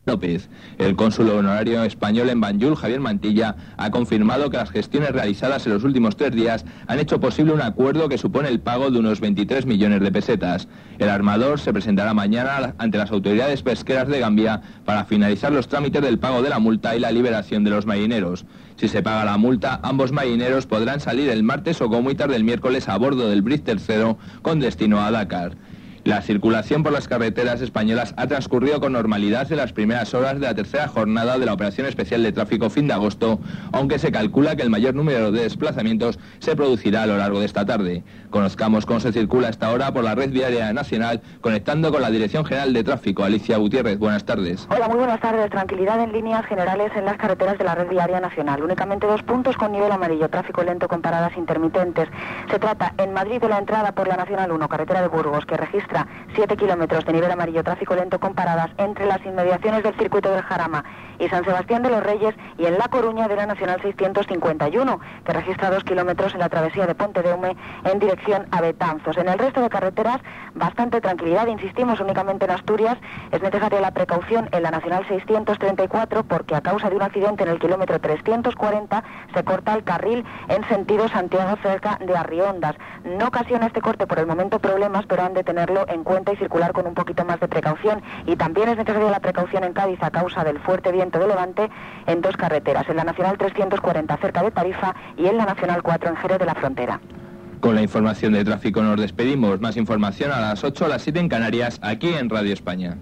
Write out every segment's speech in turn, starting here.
López. El cónsul honorario español en Banjul, Javier Mantilla, ha confirmado que las gestiones realizadas en los últimos 3 días han hecho posible un acuerdo que supone el pago de unos 23 millones de pesetas. El armador se presentará mañana ante las autoridades pesqueras de Gambia para finalizar los trámites del pago de la multa y la liberación de los marineros. Si se paga la multa, ambos marineros podrán salir el martes o como muy tarde el miércoles a bordo del Bridge III con destino a Dakar. La circulación por las carreteras españolas ha transcurrido con normalidad en las primeras horas de la tercera jornada de la Operación Especial de Tráfico fin de agosto, aunque se calcula que el mayor número de desplazamientos se producirá a lo largo de esta tarde. Conozcamos cómo se circula a esta hora por la red viaria nacional, conectando con la Dirección General de Tráfico. Alicia Gutiérrez, buenas tardes. Hola, muy buenas tardes. Tranquilidad en líneas generales en las carreteras de la red viaria nacional. Únicamente 2 puntos con nivel amarillo, tráfico lento con paradas intermitentes. Se trata en Madrid de la entrada por la Nacional 1, carretera de Burgos, que registra 7 kilómetros de nivel amarillo, tráfico lento con paradas entre las inmediaciones del circuito del Jarama y San Sebastián de los Reyes, y en La Coruña de la Nacional 651, que registra 2 kilómetros en la travesía de Pontedeume en dirección a Betanzos. En el resto de carreteras, bastante tranquilidad. Insistimos, únicamente en Asturias es necesaria la precaución en la Nacional 634 porque a causa de un accidente en el kilómetro 340 se corta el carril en sentido Santiago cerca de Arriondas. No ocasiona este corte por el momento problemas, pero han de tenerlo en cuenta y circular con un poquito más de precaución. Y también es necesaria la precaución en Cádiz a causa del fuerte viento de levante en 2 carreteras, en la Nacional 340 cerca de Tarifa y en la Nacional 4 en Jerez de la Frontera. Con la información de tráfico nos despedimos. Más información a las 8, a las 7 en Canarias, aquí en Radio España.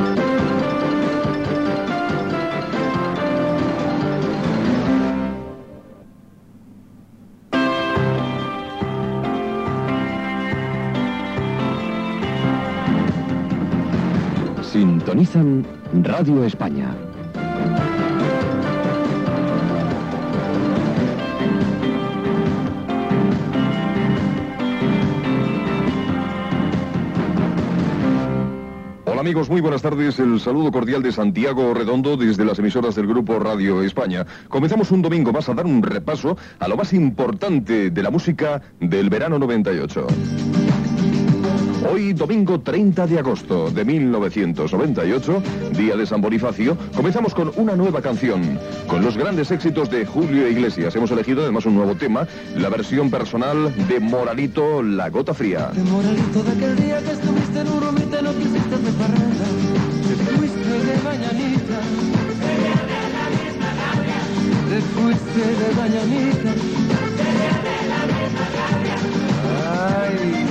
Sintonizan Radio España. Hola amigos, muy buenas tardes. El saludo cordial de Santiago Redondo desde las emisoras del Grupo Radio España. Comenzamos un domingo más a dar un repaso a lo más importante de la música del verano 98. Hoy, domingo 30 de agosto de 1998, día de San Bonifacio, comenzamos con una nueva canción, con los grandes éxitos de Julio Iglesias. Hemos elegido además un nuevo tema, la versión personal de Moralito, La Gota Fría. De Moralito, de aquel día que estuviste en Urumite, no quisiste de parranda, te fuiste de mañanita, te fuiste de mañanita, ay.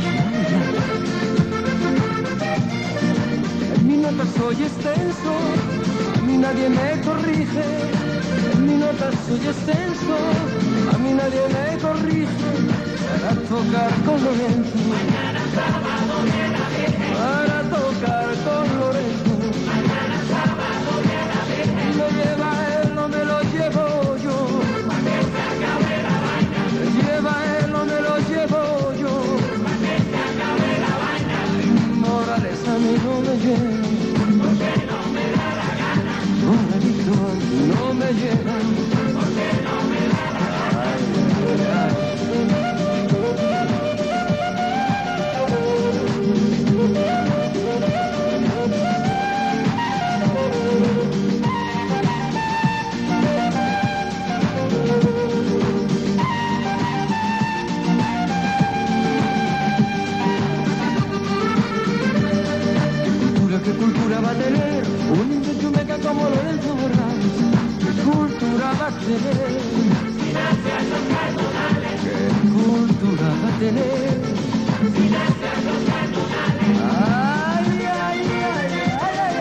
En mi nota soy extenso, a mí nadie me corrige. En mi nota soy extenso, a mí nadie me corrige. Para tocar con Lorenzo, mañana sábado de la Virgen. Para tocar con Lorenzo, mañana sábado de la Virgen. Lo lleva él, no me lo llevo yo, para que se acabe la vaina. Me lleva él, no me lo llevo yo, para que se acabe la vaina. Morales a mí no me lleva, porque no me da la gana. Moralito a mí no me lleva, porque no me da la gana. ¿Qué cultura va a tener un indio chumeca como Lorenzo Morales? ¿Qué cultura va a tener? Financiar los cardenales. ¿Qué cultura va a tener? Financiar los cardenales. Ay, ay, ay, ay, ay,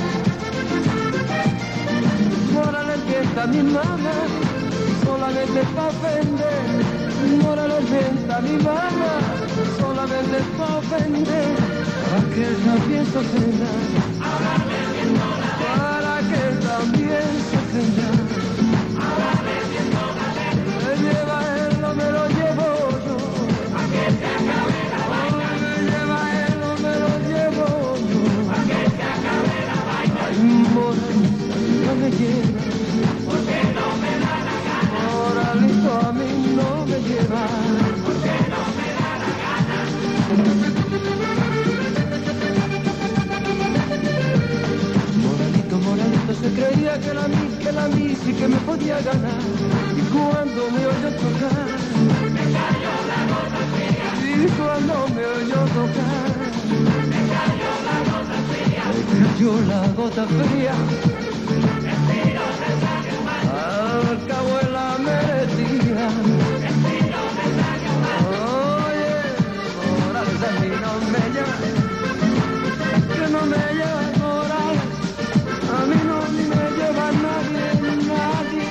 ay. Morales mienta mi mamá, solamente para ofender. Morales mienta mi mamá, solamente para ofender. Para que también se ofenda, ahora me siento la ley. Para que también se ofenda, ahora me siento la ley. Me lleva él, no me lo llevo yo, para que se acabe la vaina. Me lleva él, no me lo llevo yo, para que se acabe la vaina. Ay, Moralito, no me lleva, porque no me da la gana. Moralito a mí no me lleva, porque no me da la gana. Moralito, la misa que me podía ganar. Y cuando me oyó tocar, me cayó la gota fría. Y cuando me oyó tocar, me cayó la gota fría. Me cayó la gota fría. Espero de sangre más. Al cabo en la merecía. Espero de sangre más. Oye, Morales a mí no me llama. Que no me lleva Morales. A mí no me lleva nadie, nadie.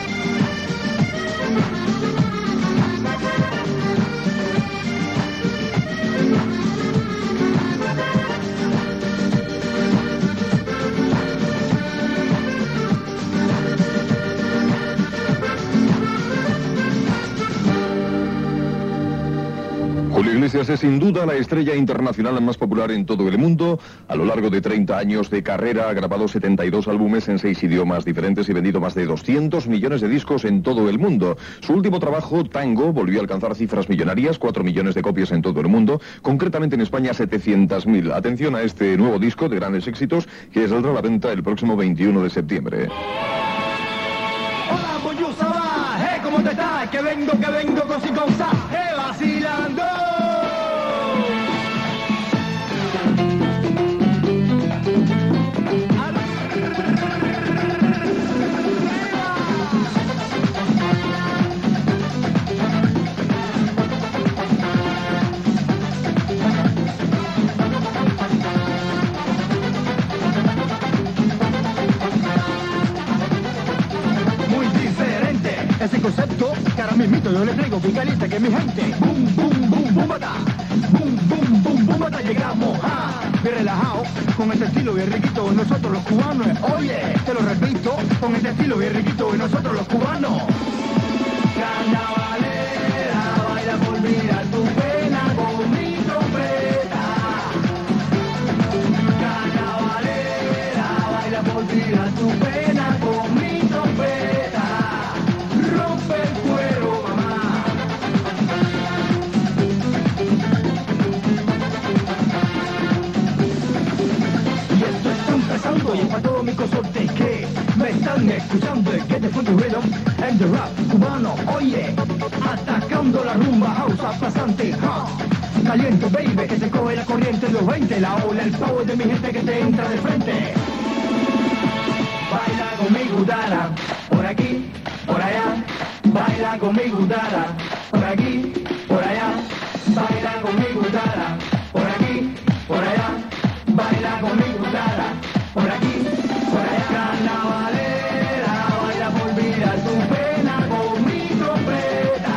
Julio Iglesias es sin duda la estrella internacional más popular en todo el mundo. A lo largo de 30 años de carrera ha grabado 72 álbumes en 6 idiomas diferentes y vendido más de 200 millones de discos en todo el mundo. Su último trabajo, Tango, volvió a alcanzar cifras millonarias, 4 millones de copias en todo el mundo, concretamente en España 700.000. Atención a este nuevo disco de grandes éxitos que saldrá a la venta el próximo 21 de septiembre. Hola, Boyusa, va, ¿cómo te estás? Que vengo con si cosa, vacilando. Ese concepto que ahora mismito yo le traigo bien caliente que mi gente. Boom, boom, boom, boom, bata. Boom, boom, boom, boom, bata. Llegamos bien relajado, con este estilo bien riquito. Nosotros los cubanos, oye, te lo repito, con este estilo bien riquito. Y nosotros los cubanos. Carnavalera, baila por mirar tu pena con mi trompeta. Carnavalera, baila por mirar tu pena con mi trompeta. Rompe el cuero, mamá. Y esto está empezando y es para todos mis consortes que me están escuchando. El que te fue tu rhythm and the rap cubano, oye, atacando la rumba house pasante, caliente, baby, que se coge la corriente de los 20, la ola, el power de mi gente que te entra de frente. Baila conmigo, dala, por aquí, por allá, baila conmigo, dala, por aquí, por allá, baila conmigo, dala, por aquí, por allá, baila conmigo, dala, por aquí, por allá. Carnavalera, baila por mirar tu pena con mi trompeta.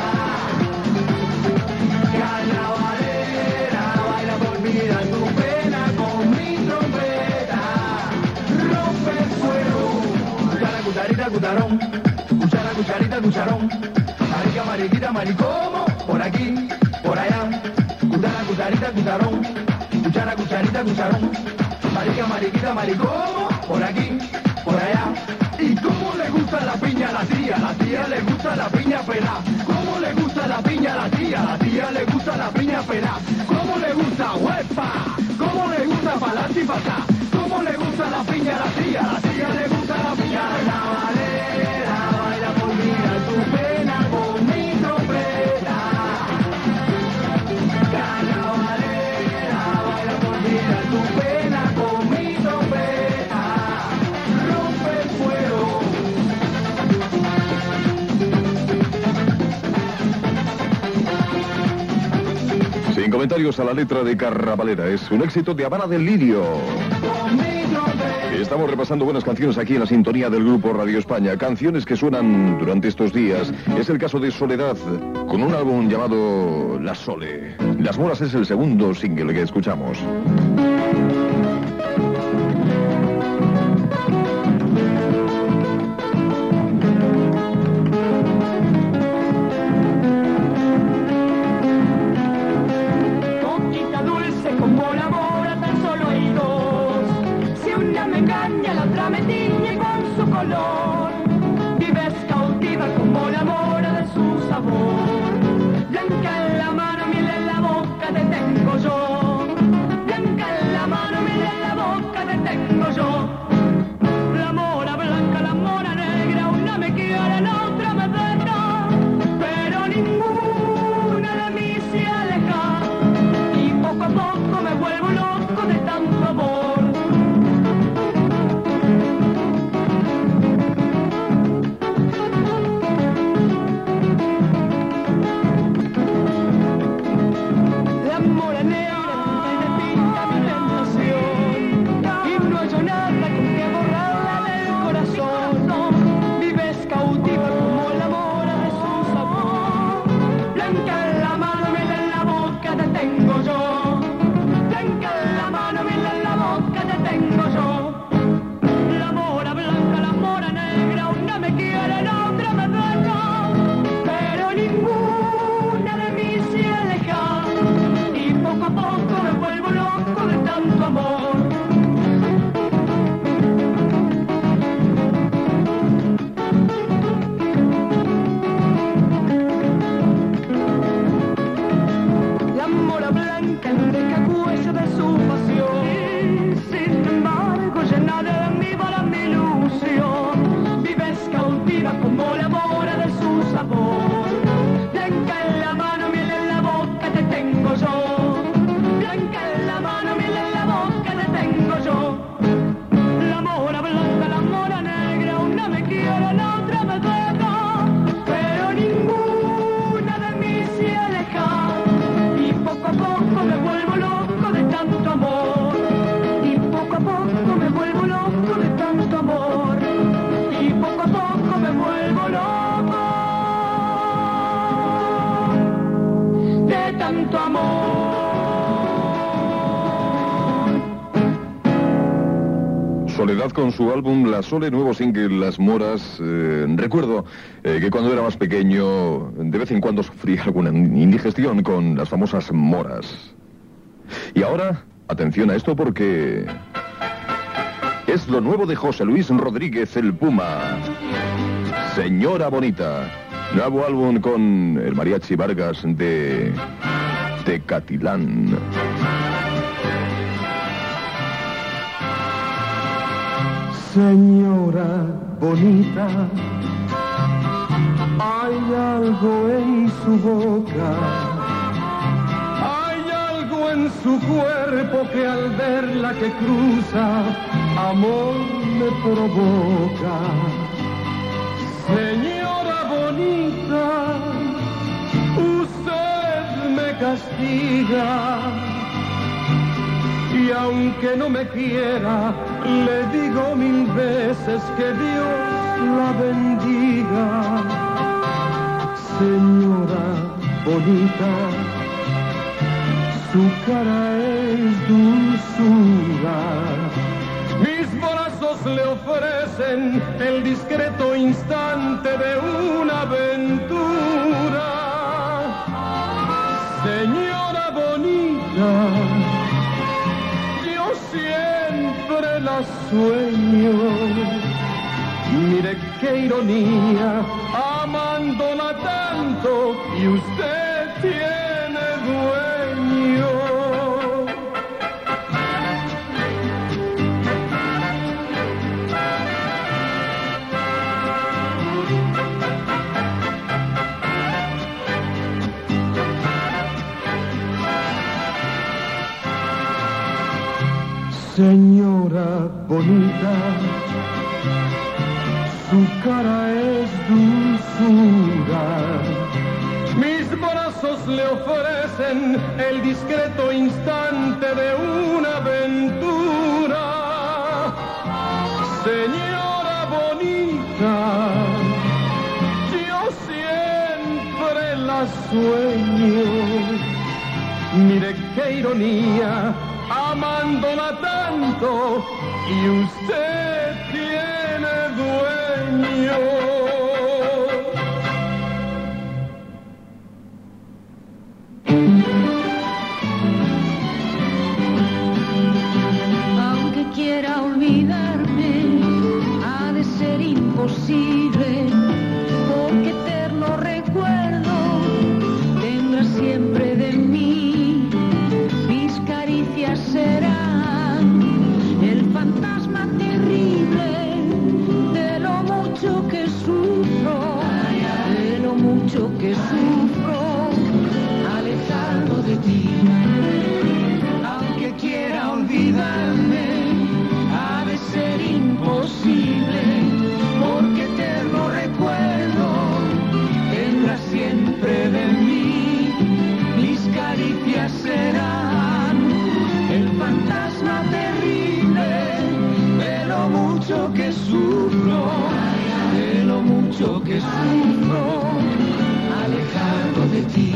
Carnavalera, baila por mirar tu pena con mi trompeta. Rompe el fuego, cuchara, cucharita, cucharón. Cuchara, cucharita, cucharón. Marica, mariquita, maricomo. Por aquí, por allá. Cuchara, cucharita, cucharón. Cuchara, cucharita, cucharón. Marica, mariquita, maricomo. Por aquí, por allá. ¿Y cómo le gusta la piña a la tía? La tía le gusta la piña pelá. ¿Cómo le gusta la piña a la tía? La tía le gusta la piña pelá. ¿Cómo le gusta huepa? ¿Cómo le gusta pa'lante y pa' acá? ¿Cómo le gusta la piña a la tía? La tía le gusta la piña pelá. Baila por mirar tu pena con mi trompeta. Carnavalera, baila por mirar tu pena con mi trompeta. Rompe el fuego. Sin comentarios a la letra de Carnavalera, es un éxito de Habana del Lirio. Estamos repasando buenas canciones aquí en la sintonía del Grupo Radio España. Canciones que suenan durante estos días. Es el caso de Soledad, con un álbum llamado La Sole. Las Moras es el segundo single que escuchamos. Conquista dulce como la mora, tan solo hay dos. Si una me engaña, la otra me tiñe con su color. Vives cautiva como la mora de su sabor. Blanca en la mano, miel en la boca, te tengo yo. Blanca en la mano, miel en la boca, te tengo yo. La mora blanca, la mora negra. mora negra nunca le pinta mi tentación. Y no hallo nada con que borrarla del corazón. Vives cautiva como la mora de su sabor. Blanca en la mano, miel en la boca te tengo yo. Blanca en la mano, miel en la boca te tengo yo. La mora blanca, la mora negra, una me quiere, la otra me deja. Pero ninguna de mí se aleja. Y poco a poco me vuelvo loco de tanto amor. La mora blanca no deja huella de su pasión. Sin embargo, llena de mi vara mi ilusión. Vives cautiva como la mora de su sabor. Blanca en la mano, miel en la boca te tengo yo. Blanca en la mano, miel en la boca te tengo yo. La mora blanca, la mora negra, una me quiere, la otra me deja. Pero ninguna de mí se aleja. Y poco a poco me vuelvo loco de tanto amor. Y poco a poco me vuelvo loco de tanto amor. Y poco a poco me vuelvo loco de tanto amor. Soledad con su álbum La Sole, nuevo single Las Moras. Recuerdo que cuando era más pequeño, de vez en cuando sufría alguna indigestión con las famosas moras. Y ahora, atención a esto porque es lo nuevo de José Luis Rodríguez el Puma. Señora Bonita, nuevo álbum con el Mariachi Vargas de Tecatilán. Señora bonita, hay algo en su boca, hay algo en su cuerpo que al verla que cruza, amor me provoca. Señora bonita, usted me castiga. Y aunque no me quiera, le digo 1000 veces que Dios la bendiga. Señora bonita, su cara es dulzura. Mis brazos le ofrecen el discreto instante de una aventura. Señora bonita, siempre la sueño. Mire qué ironía, amándola tanto y usted tiene dueño. Señora bonita, su cara es dulzura. Mis brazos le ofrecen el discreto instante de una aventura. Señora bonita, yo siempre la sueño. Mire qué ironía, amándola tanto y usted tiene dueño. Aunque quiera olvidarme, ha de ser imposible, porque eterno recuerdo tendrá siempre de mí. Serán el fantasma terrible de lo mucho que sufro, de lo mucho que sufro, alejado de ti. Aunque quiera olvidarme, ha de ser imposible, porque eterno recuerdo tendrá siempre de mí. Mis caricias serán mucho que sufro, de lo mucho que sufro, alejado de ti.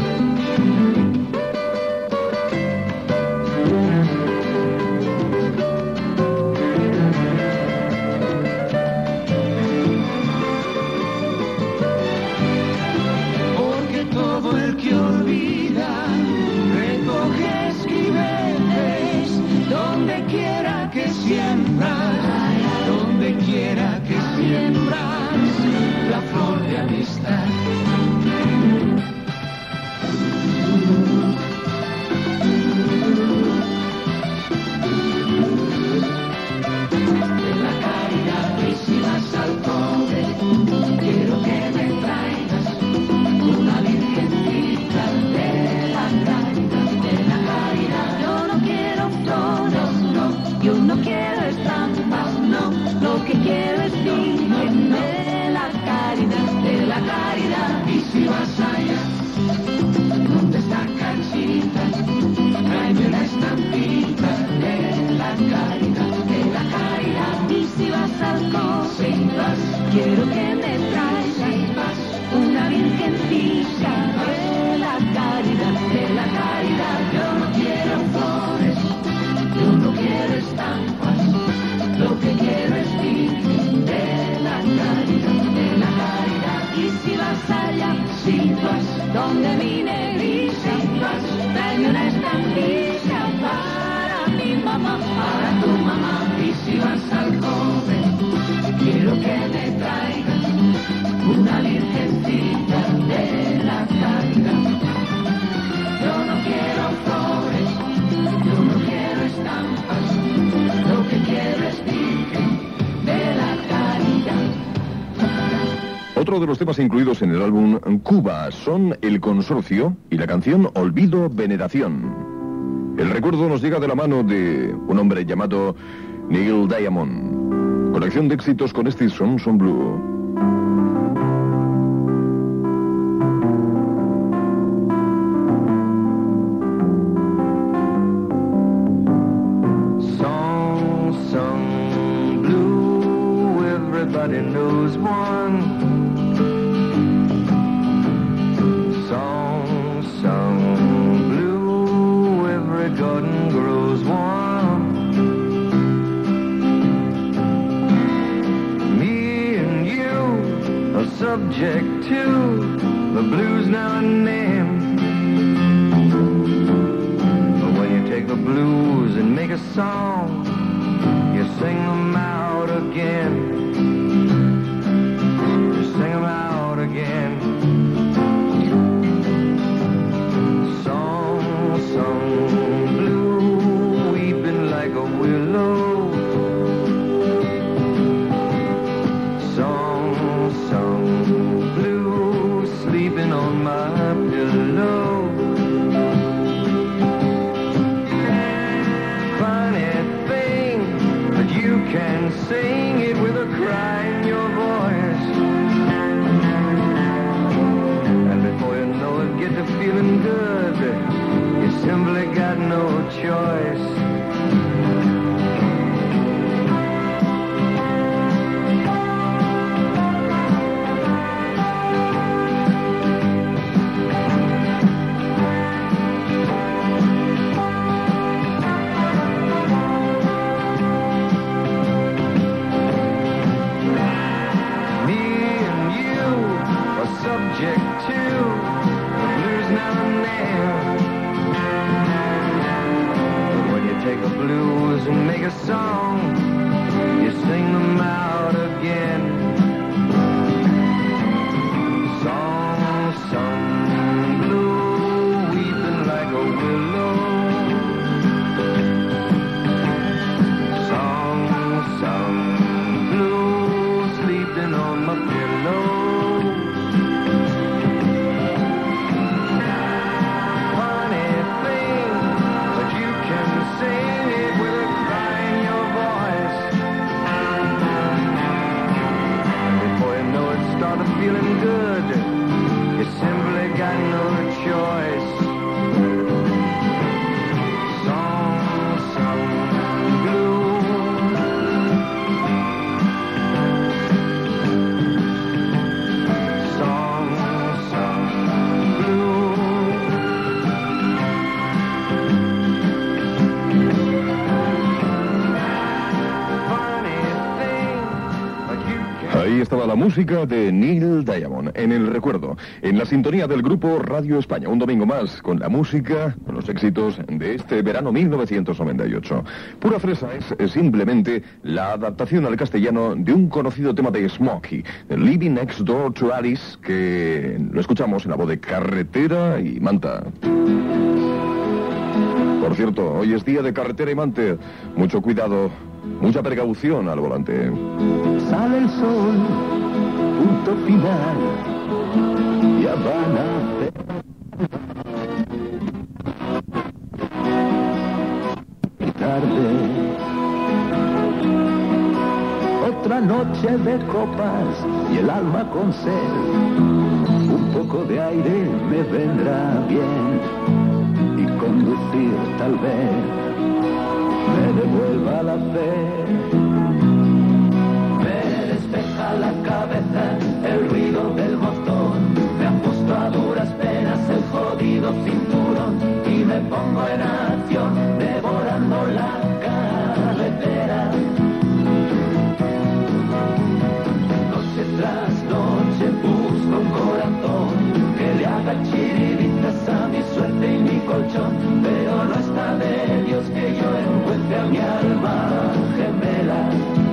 Porque todo el que olvida recoge esquivetes, donde quiera que siembras, donde quiera que siembras la flor de amistad. De la caridad y si vas al pobre, quiero que me traigas una virgencita de la caridad, de la caridad. Yo no quiero flores, no, yo no quiero estampas, no, lo que quiero es virgen de la caridad, de la caridad. Y si vas allá, donde está Cachita, tráeme una estampita de la caridad, de la caridad. Y si vas al coche, quiero que me traigas una virgencita de la caridad, de la caridad. Yo no quiero flores, yo no quiero estampas, lo que quiero es virgen de la caridad, de la caridad. Y si vas allá, si vas donde mi negrita, si vas, tráeme una estampilla para mi mamá, para tu mamá. Y si vas al cobre, quiero que me traigas una virgencita de la caridad. Yo no quiero flores, yo no quiero estampas, lo que quiero es virgen de la caridad. Otro de los temas incluidos en el álbum Cuba son El Consorcio y la canción Olvido Veneración. El recuerdo nos llega de la mano de un hombre llamado Neil Diamond. Colección de éxitos con este Sons on Blue. Song blue, everybody knows one. Song blue, every garden grows one. Me and you are subject to the blues now and then. But when you take the blues and make a song, you sing them out again. You sing them out again. Song blue, weeping like a willow. Song blue, sleeping on my pillow. Funny thing that you can sing it with a cry in your voice, and before you know it, get to feeling good. You simply got no choice. Subject to the blues now and then. But when you take the blues and make a song, you sing them out again. Song blue, weeping like a willow. Song blue, sleeping on my pillow. Sing it with a cry in your voice, estaba la música de Neil Diamond, en el recuerdo, en la sintonía del grupo Radio España. Un domingo más con la música, con los éxitos de este verano 1998. Pura Fresa es simplemente la adaptación al castellano de un conocido tema de Smokey, Living Next Door to Alice, que lo escuchamos en la voz de Carretera y Manta. Por cierto, hoy es día de Carretera y Manta. Mucho cuidado, mucha precaución al volante. Sale el sol, punto final, ya van a hacer tarde. Otra noche de copas y el alma con sed. Un poco de aire me vendrá bien y conducir tal vez me devuelva la fe. Me despeja la cabeza el ruido del motor, me ajusto a duras penas el jodido cinturón y me pongo en acción devorando la carretera. Noche tras noche busco un corazón que le haga chiribitas a mi suerte y mi colchón, pero no está de Dios que yo encuentre a mi alma gemela.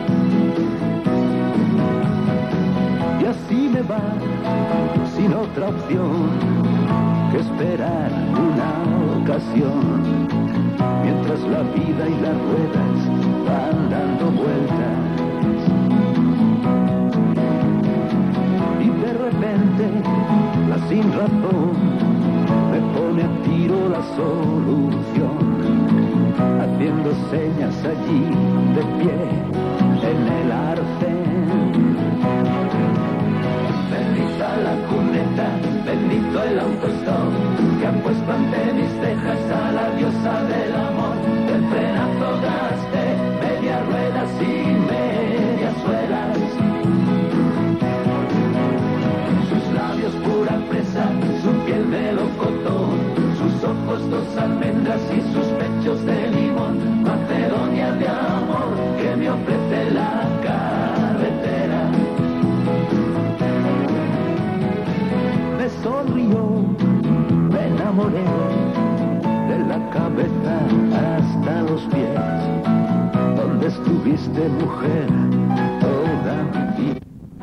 Y así me va, sin otra opción que esperar una ocasión, mientras la vida y las ruedas van dando vueltas. Y de repente, la sin razón me pone a tiro la solución, haciendo señas allí de pie en el arcén. Bendita la cuneta, bendito el autostop que han puesto ante mis cejas a la diosa del amor. Del frenazo gasté medias ruedas y medias suelas. Sus labios pura fresa, su piel melocotón, sus ojos dos almendras y sus pechos de limón. Macedonia de amor que me ofrece la carretera. Me sonrió, me enamoré de la cabeza hasta los pies. ¿Dónde estuviste, mujer, toda mi vida?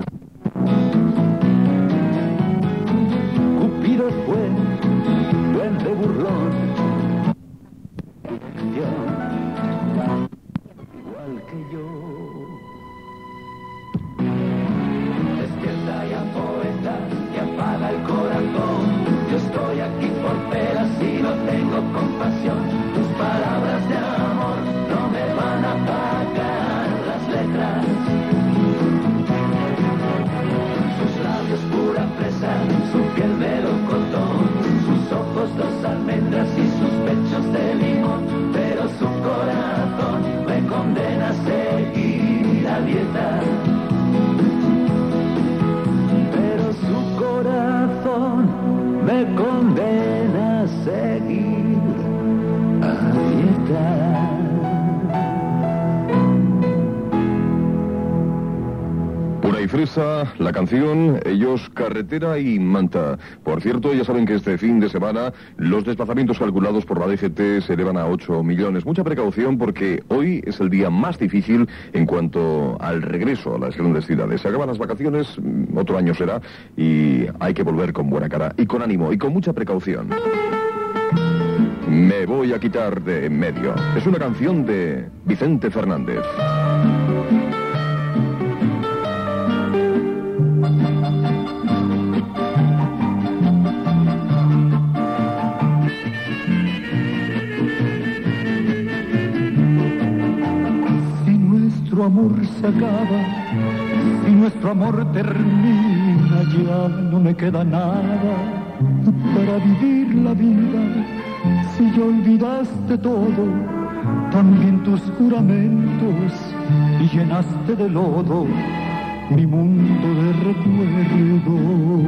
Cupido fue duende burlón, igual que yo. Despierta ya, poeta, que apaga el corazón. Yo estoy aquí por peras y no tengo compasión. Tus palabras de amor no me van a pagar las letras. Sus labios pura fresa, su piel melocotón, sus ojos dos almendras y sus pechos de limón. Pero su corazón me condena a seguir a dieta. Pero su corazón me condena a seguir a dieta. Pura y Fresa, la canción, ellos Carretera y Manta. Por cierto, ya saben que este fin de semana los desplazamientos calculados por la DGT se elevan a 8 millones. Mucha precaución porque hoy es el día más difícil en cuanto al regreso a las grandes ciudades. Se acaban las vacaciones, otro año será, y hay que volver con buena cara y con ánimo y con mucha precaución. Me voy a quitar de en medio. Es una canción de Vicente Fernández. Nuestro amor se acaba y nuestro amor termina, ya no me queda nada para vivir la vida. Si ya olvidaste todo, también tus juramentos, y llenaste de lodo mi mundo de recuerdos.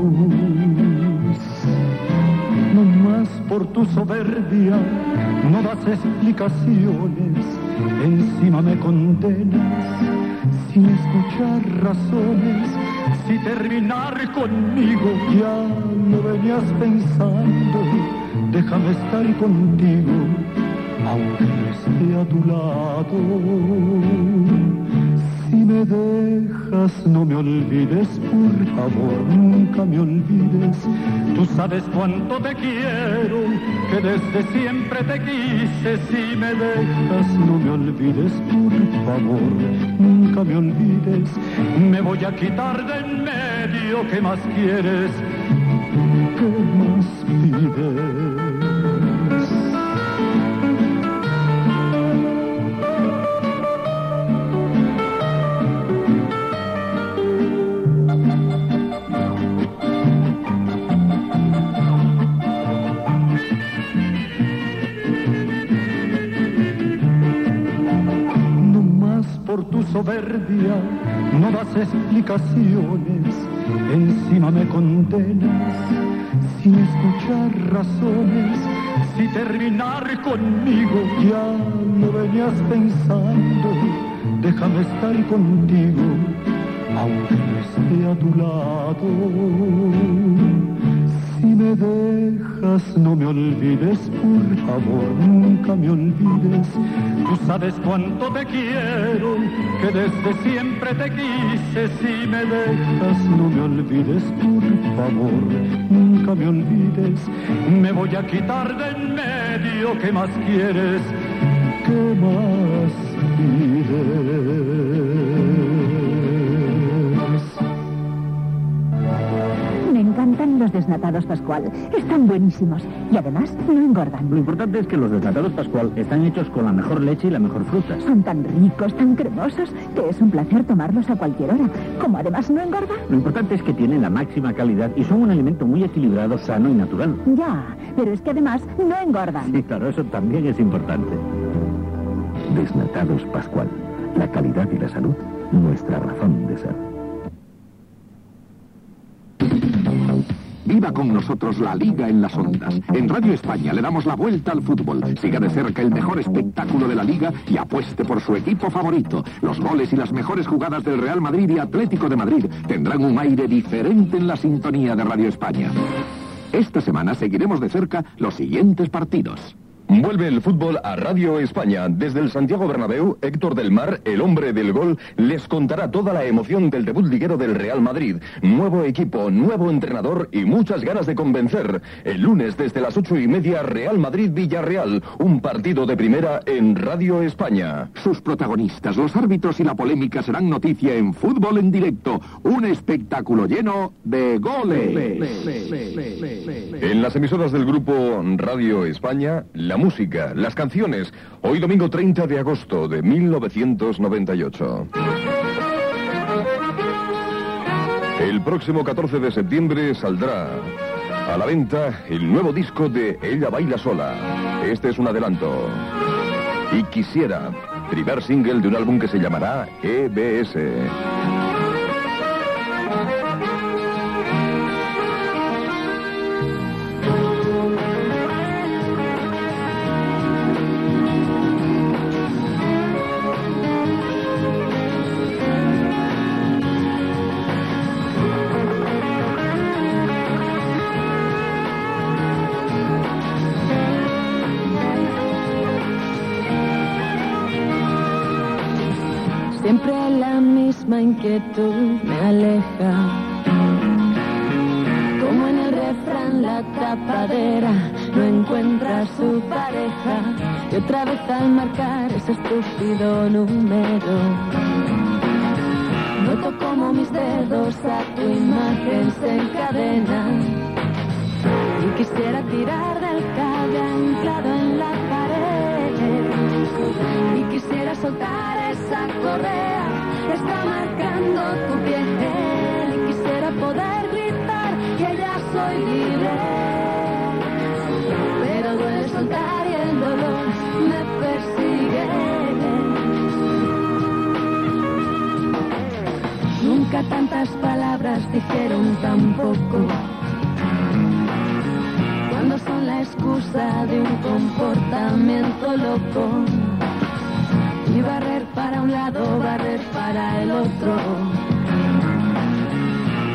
No más por tu soberbia no das explicaciones, encima me condenas sin escuchar razones si terminar conmigo. Ya lo venías pensando, déjame estar contigo, aunque no esté a tu lado. Si me dejas, no me olvides, por favor, nunca me olvides. Tú sabes cuánto te quiero, que desde siempre te quise. Si me dejas, no me olvides, por favor, nunca me olvides. Me voy a quitar de en medio, ¿qué más quieres? ¿Qué más pides? Por tu soberbia no das explicaciones, encima me condenas sin escuchar razones. Si terminar conmigo ya lo venías pensando, déjame estar contigo, aunque no esté a tu lado. Si me dejas, no me olvides, por favor, nunca me olvides. Tú sabes cuánto te quiero, que desde siempre te quise. Si me dejas, no me olvides, por favor, nunca me olvides. Me voy a quitar de en medio, ¿qué más quieres? ¿Qué más pides? Me encantan los desnatados Pascual. Están buenísimos y además no engordan. Lo importante es que los desnatados Pascual están hechos con la mejor leche y la mejor fruta. Son tan ricos, tan cremosos, que es un placer tomarlos a cualquier hora. Como además no engordan. Lo importante es que tienen la máxima calidad y son un alimento muy equilibrado, sano y natural. Ya, pero es que además no engordan. Sí, claro, eso también es importante. Desnatados Pascual. La calidad y la salud, nuestra razón de ser. Viva con nosotros la Liga en las ondas. En Radio España le damos la vuelta al fútbol. Siga de cerca el mejor espectáculo de la Liga y apueste por su equipo favorito. Los goles y las mejores jugadas del Real Madrid y Atlético de Madrid tendrán un aire diferente en la sintonía de Radio España. Esta semana seguiremos de cerca los siguientes partidos. Vuelve el fútbol a Radio España. Desde el Santiago Bernabéu, Héctor del Mar, el hombre del gol, les contará toda la emoción del debut liguero del Real Madrid. Nuevo equipo, nuevo entrenador y muchas ganas de convencer. El lunes desde las 8:30, Real Madrid-Villarreal. Un partido de primera en Radio España. Sus protagonistas, los árbitros y la polémica serán noticia en Fútbol en Directo. Un espectáculo lleno de goles. En las emisoras del grupo Radio España, la música, las canciones. Hoy domingo 30 de agosto de 1998. El próximo 14 de septiembre saldrá a la venta el nuevo disco de Ella Baila Sola. Este es un adelanto. Y Quisiera, primer single de un álbum que se llamará EBS. Siempre la misma inquietud me aleja. Como en el refrán la tapadera no encuentra a su pareja. Y otra vez al marcar ese estúpido número, noto como mis dedos a tu imagen se encadenan. Y quisiera tirar del cable anclado en la pared. Y quisiera soltar esa correa, está marcando tu piel. Y quisiera poder gritar que ya soy libre. Pero duele soltar y el dolor me persigue. Nunca tantas palabras dijeron tan poco. Cuando son la excusa de un comportamiento loco. Y barrer para un lado, barrer para el otro.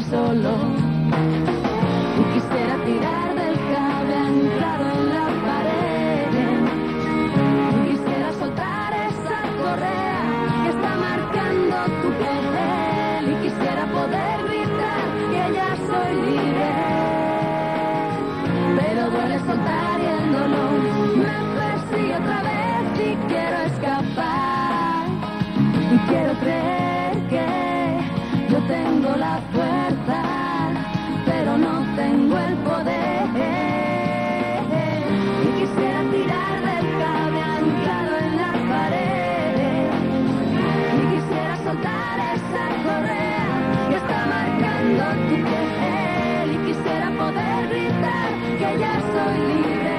solo. Y quisiera tirar del cable anclado en la pared. Y quisiera soltar esa correa que está marcando tu piel. Y quisiera poder gritar que ya soy libre. Pero duele soltar y el dolor me persigue otra vez y quiero escapar. Y quiero creer que yo tengo la fuerza, pero no tengo el poder. Y quisiera tirar del cable anclado en la pared. Y quisiera soltar esa correa que está marcando tu piel. Y quisiera poder gritar que ya soy libre.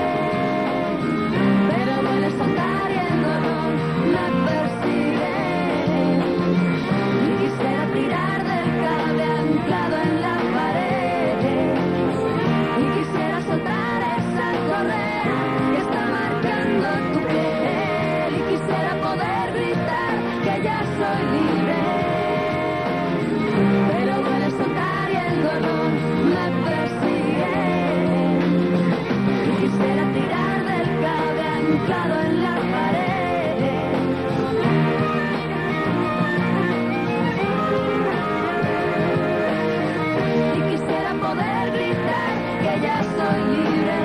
Pero duele soltar y el dolor me persigue. Y quisiera tirar del cable anclado en la pared. Y quisiera soltar esa correa que está marcando tu piel. Y quisiera poder gritar que ya soy libre. Pero duele soltar y el dolor me persigue. Y quisiera tirar del cable anclado en la pared. Y quisiera poder gritar que ya soy libre.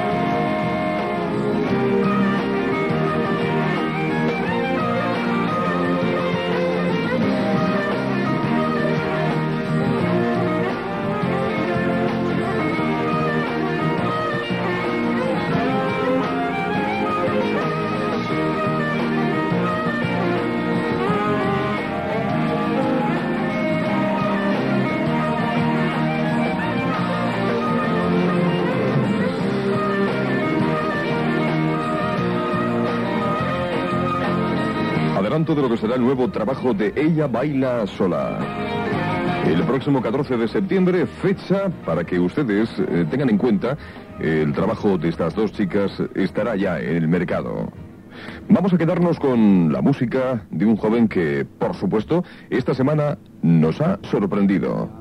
Adelanto de lo que será el nuevo trabajo de Ella Baila Sola. El próximo 14 de septiembre, fecha para que ustedes tengan en cuenta, el trabajo de estas dos chicas estará ya en el mercado. Vamos a quedarnos con la música de un joven que, por supuesto, esta semana nos ha sorprendido.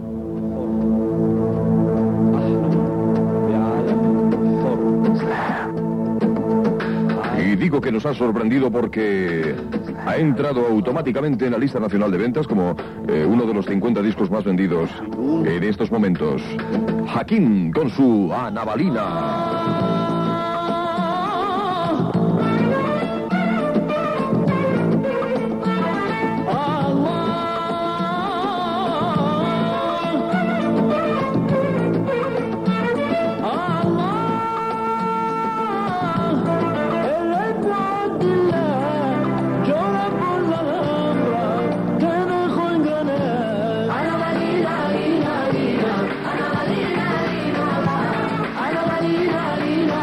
Y digo que nos ha sorprendido porque ha entrado automáticamente en la lista nacional de ventas como uno de los 50 discos más vendidos en estos momentos. Jaquín con su Anabalina. Ana Valina,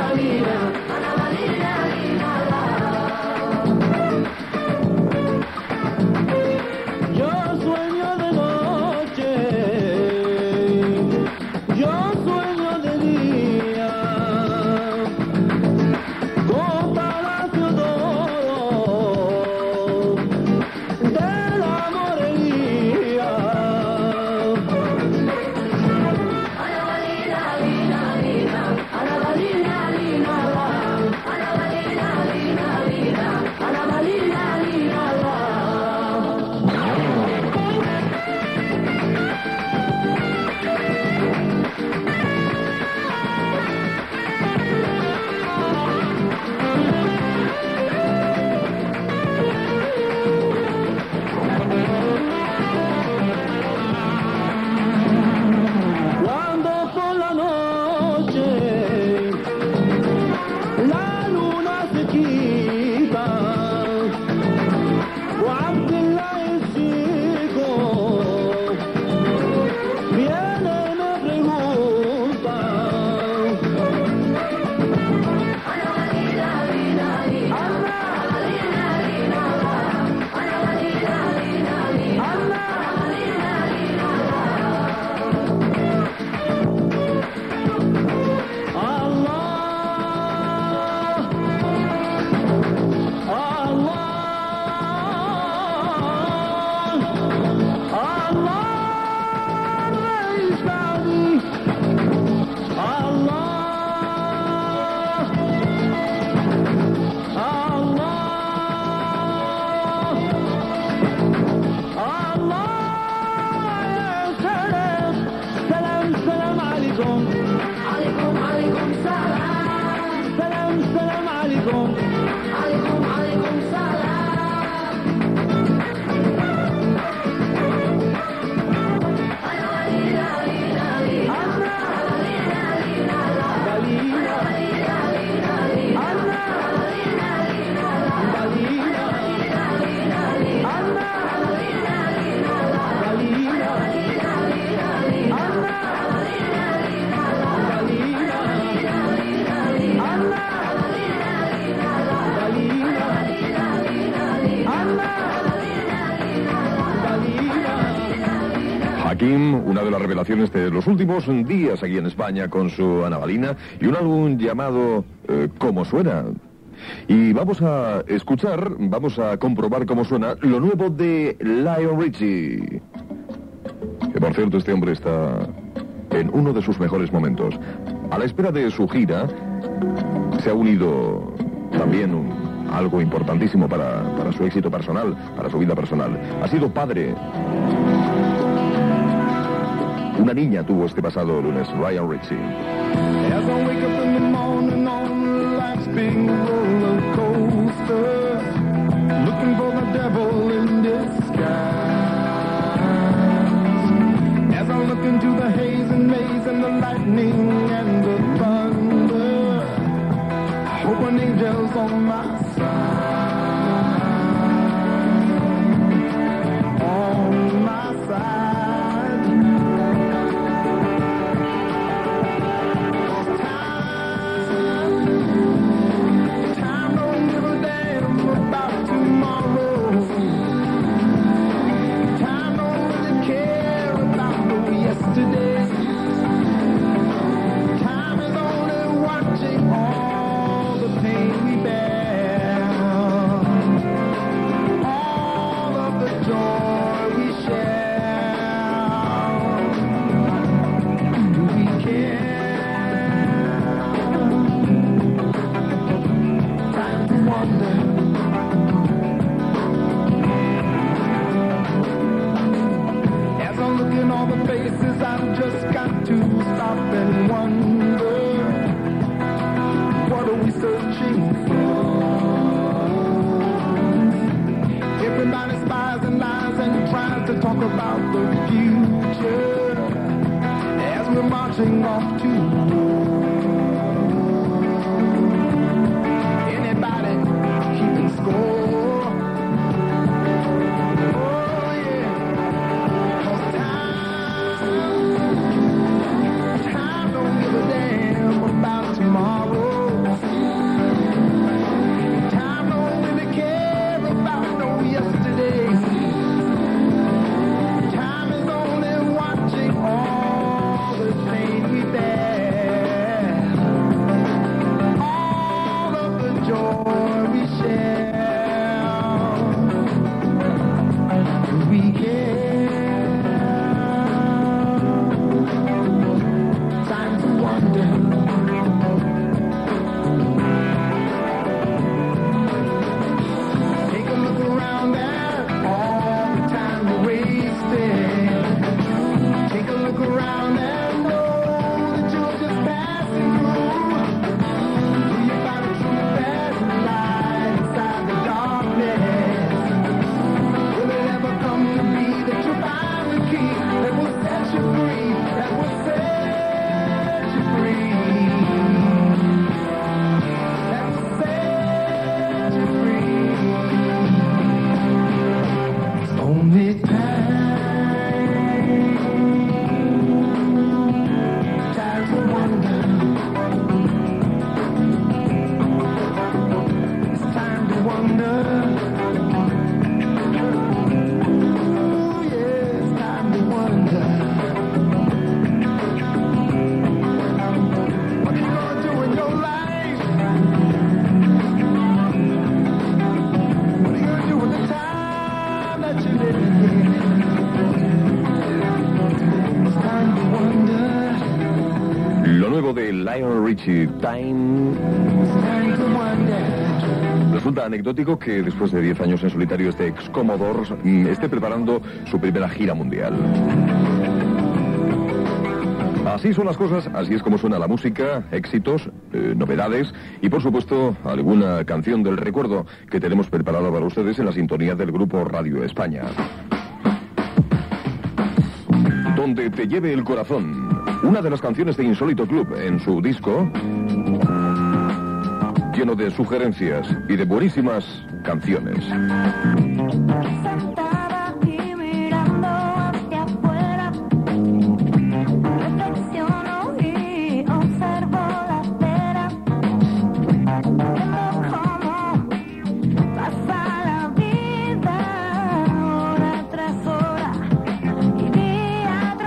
Kim, una de las revelaciones de los últimos días aquí en España con su Ana Balina y un álbum llamado ¿Cómo suena? Y vamos a escuchar, vamos a comprobar cómo suena lo nuevo de Lionel Richie. Que por cierto, este hombre está en uno de sus mejores momentos. A la espera de su gira, se ha unido también algo importantísimo para su éxito personal, para su vida personal. Ha sido padre. Una niña tuvo este pasado lunes, Lionel Richie. As I wake up in the morning on life's big roller coaster, looking for the devil in disguise. As I look into the haze and maze and the lightning and the thunder, I hope an angel's on my side, on my side. Time. Resulta anecdótico que después de 10 años en solitario este ex Commodore esté preparando su primera gira mundial. Así son las cosas, así es como suena la música, éxitos, novedades y por supuesto alguna canción del recuerdo que tenemos preparada para ustedes en la sintonía del grupo Radio España. Donde te lleve el corazón. Una de las canciones de Insólito Club en su disco, lleno de sugerencias y de buenísimas canciones. Pasa la vida hora tras hora y día tras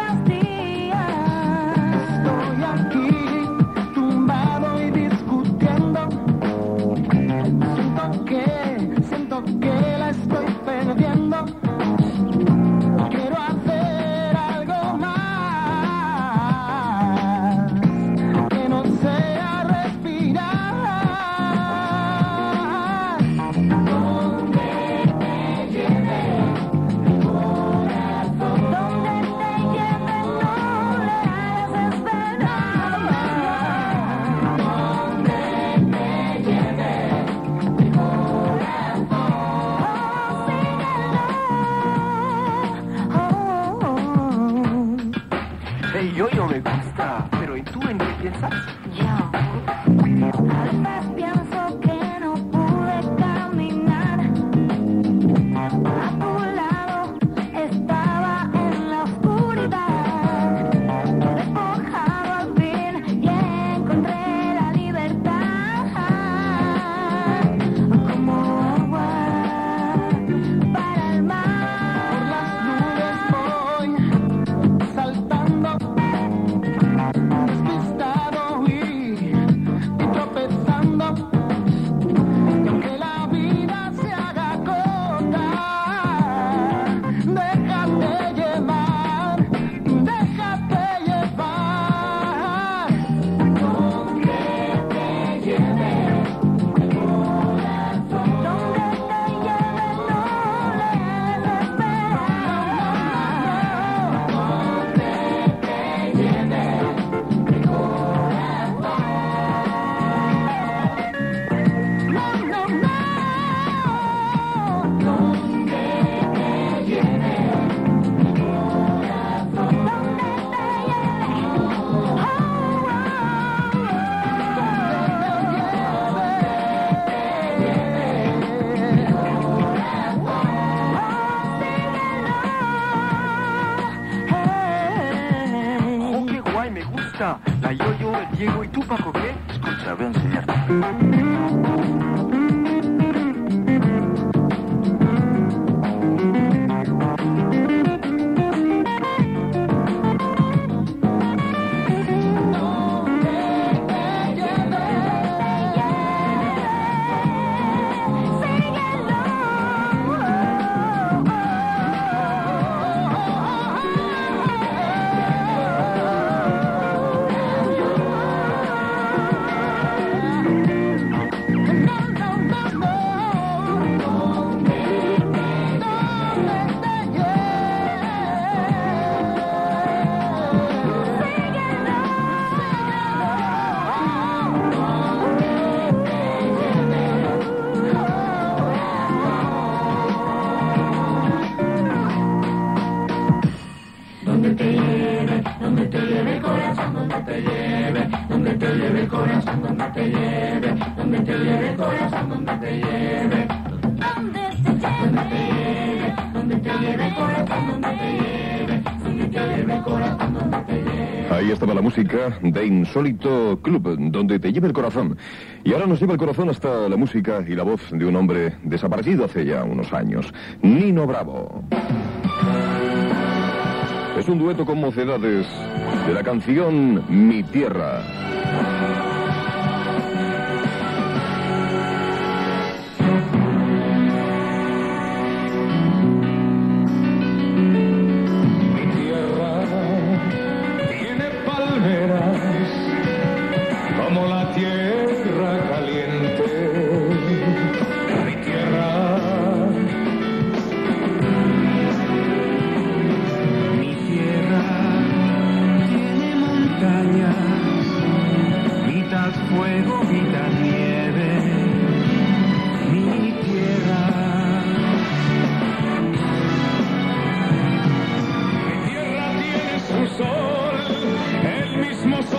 gallego. ¿Y tú, Paco, qué? Escucha, voy a enseñarte. Ahí estaba la música de Insólito Club, donde te lleva el corazón. Y ahora nos lleva el corazón hasta la música y la voz de un hombre desaparecido hace ya unos años, Nino Bravo. Es un dueto con Mocedades de la canción Mi Tierra. Fuego, vida, nieve, mi tierra. Mi tierra tiene su sol, el mismo sol